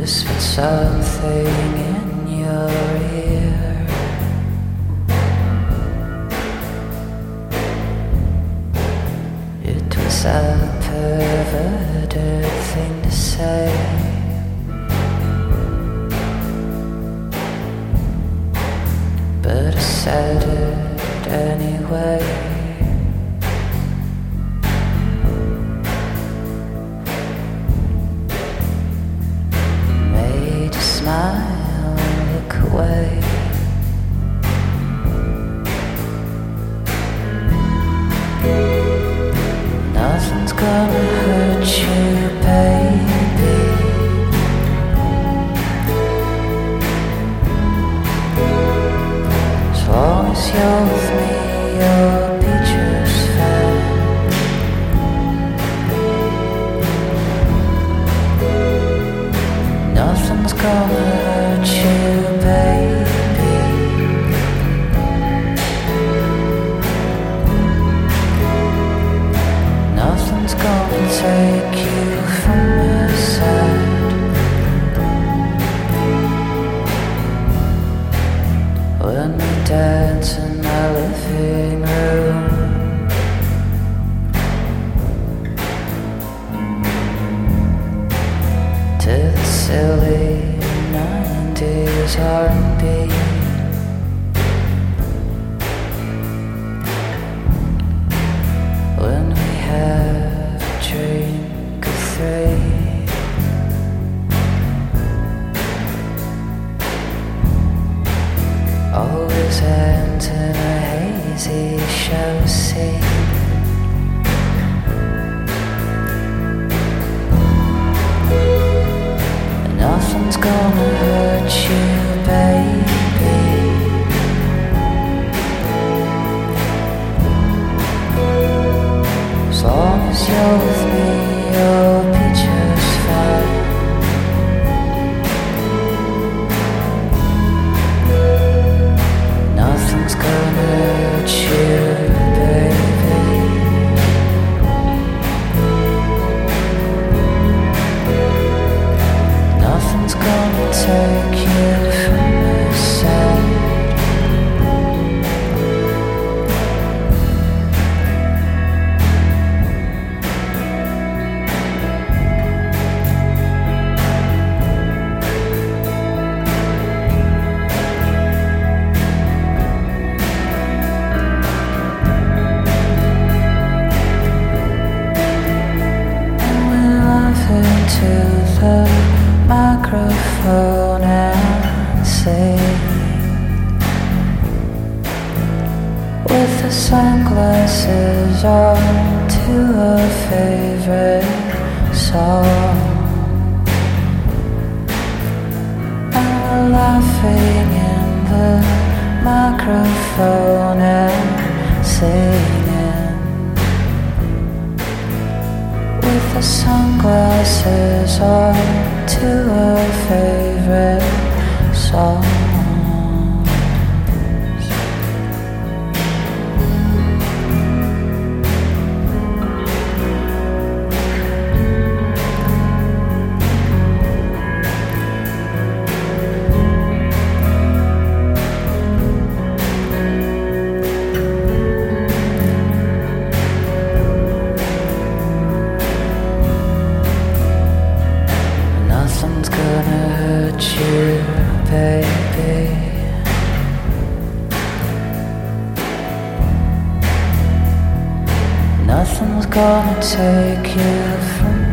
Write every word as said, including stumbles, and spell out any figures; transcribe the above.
whispered something in your ear. It was a perverted thing to say, but I said it anyway. Made you smile and look away. Nothing's gonna hurt you, baby. As long as you're with me, you'll be just fine. Nothing's gonna hurt you, baby. Nothing's gonna take you from my side. When we dance in my living room, to the silly nineties R and B, when we have a drink of three, always ends in a hazy show scene. Nothing's gonna hurt you, baby. As long as you're with me, you'll be just fine. Nothing's gonna hurt you, baby. Nothing's gonna take you from my side. And we laugh into the microphone and sing, with the sunglasses on, to a favorite song. And we're laughing in the microphone and singing, with the sunglasses on, to a favorite song. Nothing's gonna hurt you, baby. Nothing's gonna take you from